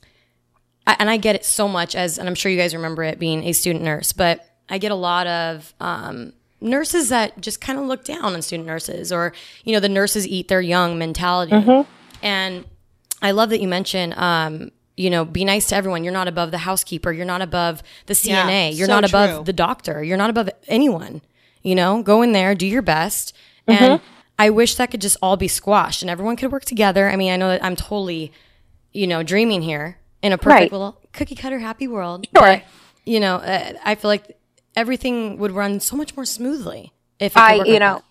A: and I get it so much and I'm sure you guys remember it being a student nurse, but I get a lot of nurses that just kind of look down on student nurses, or, you know, the nurses eat their young mentality. And I love that you mentioned, you know, be nice to everyone. You're not above the housekeeper. You're not above the CNA. You're not above the doctor. You're not above anyone. You know, go in there, do your best. And I wish that could just all be squashed and everyone could work together. I mean, I know that I'm totally, you know, dreaming here in a perfect little cookie cutter happy world.
C: Sure.
A: But, you know, I feel like everything would run so much more smoothly if it could work like that.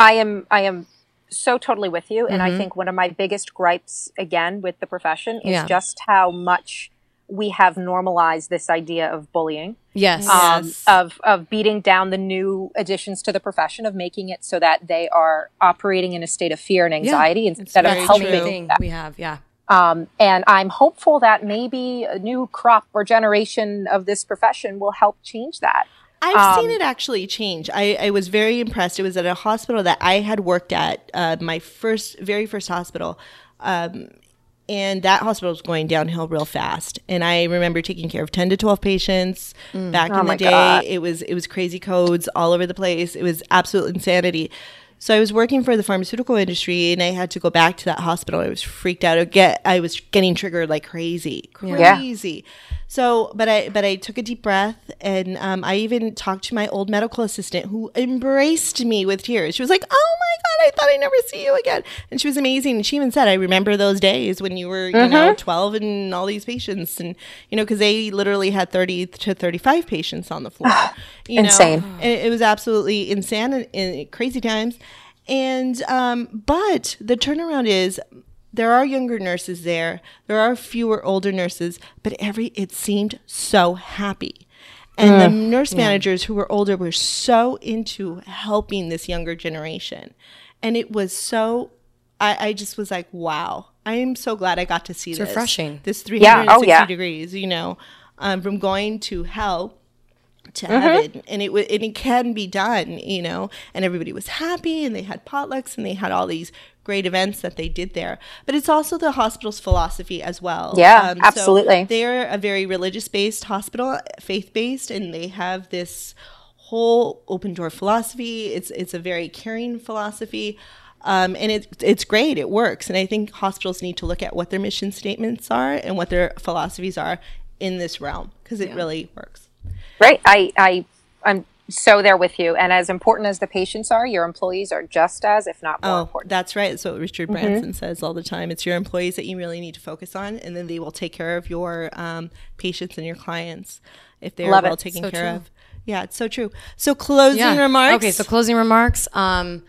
C: I am so totally with you. And I think one of my biggest gripes, again, with the profession is just how much we have normalized this idea of bullying.
A: Yes.
C: Of beating down the new additions to the profession, of making it so that they are operating in a state of fear and anxiety instead of helping.
A: We have,
C: and I'm hopeful that maybe a new crop or generation of this profession will help change that.
B: I've seen it actually change. I was very impressed. It was at a hospital that I had worked at, my very first hospital. And that hospital was going downhill real fast. And I remember taking care of 10 to 12 patients back in the day. God. It was crazy codes all over the place. It was absolute insanity. So I was working for the pharmaceutical industry, and I had to go back to that hospital. I was freaked out. I was getting triggered like crazy. So, but I took a deep breath, and I even talked to my old medical assistant, who embraced me with tears. She was like, "Oh my God, I thought I'd never see you again." And she was amazing. And she even said, "I remember those days when you were, you know, 12 and all these patients, and you know, because they literally had 30 to 35 patients on the floor.
C: Insane.
B: And it was absolutely insane and crazy times. And but the turnaround is, there are younger nurses there. There are fewer older nurses, but it seemed so happy. And the nurse managers who were older were so into helping this younger generation. And it was so, I just was like, wow, I am so glad I got to see this.
A: Refreshing.
B: This 360 degrees, you know, from going to hell to heaven, and it can be done, you know, and everybody was happy, and they had potlucks, and they had all these great events that they did there. But it's also the hospital's philosophy as well.
C: Yeah, absolutely.
B: So they're a very religious-based hospital, faith-based, and they have this whole open door philosophy. It's a very caring philosophy. And it's great. It works. And I think hospitals need to look at what their mission statements are and what their philosophies are in this realm, because it really works.
C: Right. I'm so there with you. And as important as the patients are, your employees are just as, if not more important.
B: That's right. That's what Richard Branson says all the time. It's your employees that you really need to focus on, and then they will take care of your patients and your clients if they're well taken care of. Yeah, it's so true. So closing remarks.
A: Okay, so closing remarks. I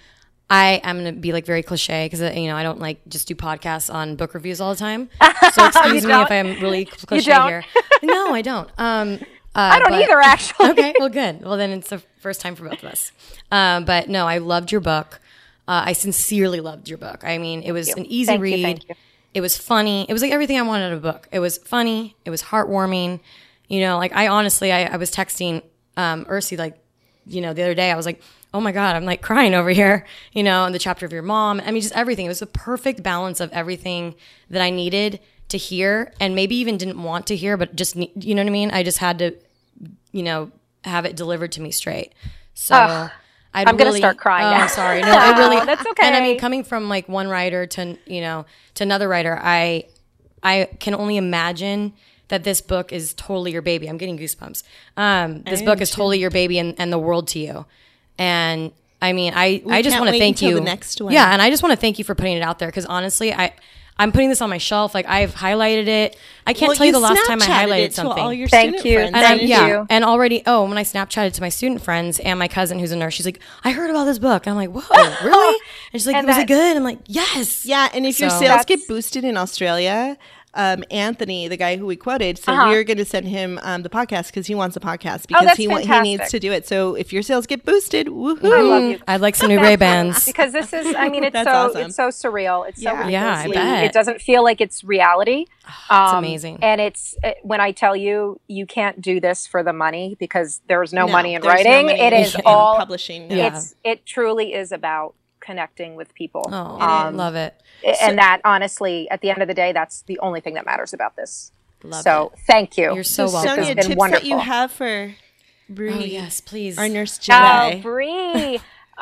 A: am going to be like very cliche because, you know, I don't like just do podcasts on book reviews all the time. So excuse me if I'm really cliche here. No, I don't.
C: I don't either, actually.
A: Okay, well, good. Well, then it's the first time for both of us. But no, I loved your book. I sincerely loved your book. I mean, it was an easy read.
C: Thank you.
A: It was funny. It was like everything I wanted out of a book. It was funny. It was heartwarming. You know, like I honestly, I was texting Ursi, like, you know, the other day. I was like, oh my God, I'm like crying over here, you know, in the chapter of your mom. I mean, just everything. It was a perfect balance of everything that I needed to hear, and maybe even didn't want to hear, but just, you know what I mean? I just had to, you know, have it delivered to me straight. So
C: I'm going to start crying now.
A: I'm sorry. No, it really,
C: that's okay.
A: And I mean, coming from like one writer to, you know, to another writer, I can only imagine that this book is totally your baby. I'm getting goosebumps. This book is totally your baby and the world to you. And I mean, I just want to thank you.
B: The next one.
A: Yeah. And I just want to thank you for putting it out there. Cause honestly, I'm putting this on my shelf. Like I've highlighted it. I can't tell you the last time I highlighted something.
B: To all your
C: Thank you.
B: Friends.
C: Thank you.
A: And already, when I Snapchatted to my student friends and my cousin who's a nurse, she's like, I heard about this book. And I'm like, whoa, really? And she's like, was it good? I'm like, yes.
B: Yeah. And if your sales get boosted in Australia, Anthony, the guy who we quoted, said we're going to send him the podcast because he wants a podcast because he needs to do it. So if your sales get boosted, woohoo!
C: I love you.
A: I'd like some new Ray-Bans
C: because this is. I mean, it's
B: awesome.
C: It's so surreal. It's so
A: I bet.
C: It doesn't feel like it's reality.
A: It's amazing.
C: And when I tell you, you can't do this for the money because there's no money in writing.
B: No money
C: it is
B: in
C: all
B: publishing.
C: It truly is about connecting with people.
A: Love it.
C: And that, honestly, at the end of the day, that's the only thing that matters about this.
A: Love it.
C: Thank you.
A: You're so welcome.
B: Sonia,
C: It's been
B: tips
C: wonderful.
B: that you have for Bree.
A: Oh, yes, please.
B: Our nurse Jedi.
C: Oh, Bree.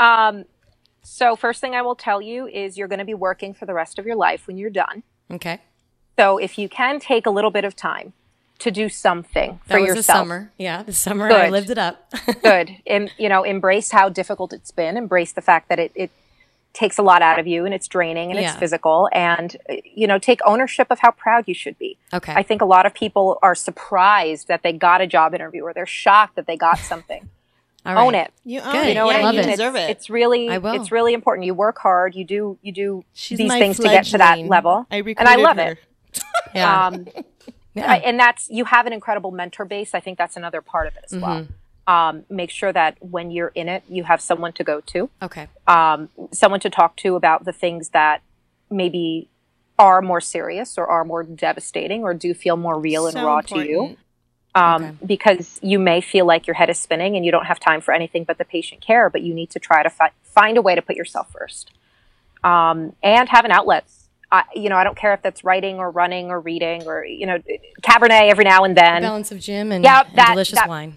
C: So first thing I will tell you is you're going to be working for the rest of your life when you're done.
A: Okay.
C: So if you can take a little bit of time to do something for
A: that was
C: yourself.
A: This summer. Yeah, this summer
C: Good.
A: I lived it up.
C: Good. And, embrace how difficult it's been. Embrace the fact that it takes a lot out of you and it's draining and it's physical, and take ownership of how proud you should be.
A: Okay.
C: I think a lot of people are surprised that they got a job interview, or they're shocked that they got something.
A: All right.
C: Own it.
B: You own
A: Good.
B: it.
C: You know what I
A: love
C: mean?
A: it.
B: deserve it.
C: It's really
A: I will.
C: it's really important. You work hard, you do
B: She's
C: these
B: my
C: things to get to that
B: fledgling.
C: level.
B: I
C: and I love
B: her.
C: it.
A: Yeah.
C: And you have an incredible mentor base. I think that's another part of it as well. Make sure that when you're in it, you have someone to go to.
A: Okay.
C: Someone to talk to about the things that maybe are more serious or are more devastating or do feel more real and raw to you. Because you may feel like your head is spinning and you don't have time for anything but the patient care, but you need to try to find a way to put yourself first. And have an outlet. I don't care if that's writing or running or reading or, Cabernet every now and then.
A: Balance of gym and,
C: Yeah,
A: and delicious wine.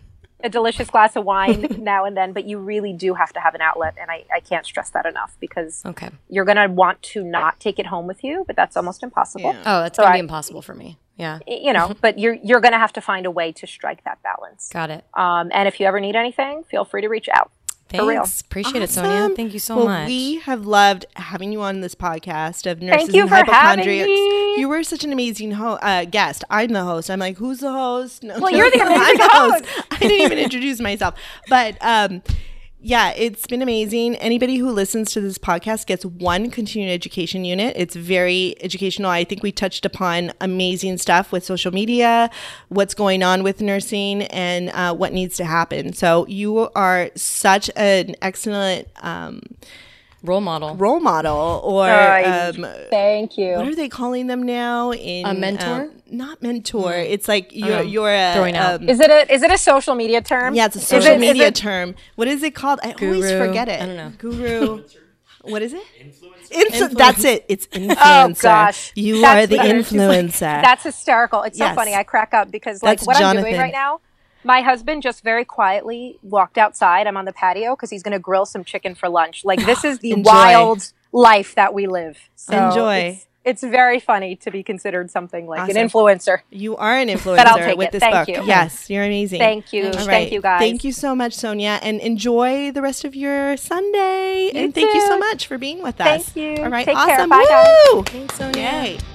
C: a delicious glass of wine now and then, but you really do have to have an outlet. And I can't stress that enough because you're going to want to not take it home with you, but that's almost impossible.
A: Yeah. Oh, that's going to be impossible for me. Yeah.
C: You know, but you're going to have to find a way to strike that balance.
A: Got it.
C: And if you ever need anything, feel free to reach out.
A: Thanks.
C: For real.
A: Appreciate it, Sonia. Thank you so much.
B: We have loved having you on this podcast of Nurses
C: Thank you
B: and
C: for having
B: Hypochondriacs.
C: me.
B: You were such an amazing guest. I'm the host. I'm like, who's the host? No,
C: well, you're the amazing
B: I'm the
C: host.
B: I didn't even introduce myself. But yeah, it's been amazing. Anybody who listens to this podcast gets one continuing education unit. It's very educational. I think we touched upon amazing stuff with social media, what's going on with nursing, and what needs to happen. So you are such an excellent
A: role model,
B: or
C: thank you.
B: What are they calling them now?
A: A mentor?
B: Not mentor. It's like you're a
A: throwing out.
C: Is it a social media term?
B: Yeah, it's a social media term. What is it called? I always
A: Guru.
B: forget it.
A: I don't know.
B: Guru. What is it?
D: Influencer.
B: That's it. It's influencer.
C: Oh gosh,
B: You
C: That's
B: are the
C: better.
B: influencer.
C: That's hysterical. It's so
B: Yes.
C: funny. I crack up because like
B: That's
C: what I'm
B: Jonathan.
C: doing right now. My husband just very quietly walked outside. I'm on the patio because he's going to grill some chicken for lunch. Like this is the
B: Enjoy.
C: wild life that we live. So
B: Enjoy.
C: It's very funny to be considered something like
B: Awesome.
C: an influencer.
B: You are an
C: I'll
B: influencer
C: take
B: with
C: it.
B: this
C: Thank
B: book.
C: you.
B: Yes, you're amazing.
C: Thank you.
B: All right.
C: Thank you, guys.
B: Thank you so much, Sonia, and enjoy the rest of your Sunday.
C: You
B: and thank you
C: too.
B: so much for being with us.
C: Thank you.
B: All right,
C: Take care.
B: awesome.
C: Bye, guys.
B: Woo!
A: Thanks, Sonia.
B: Yay.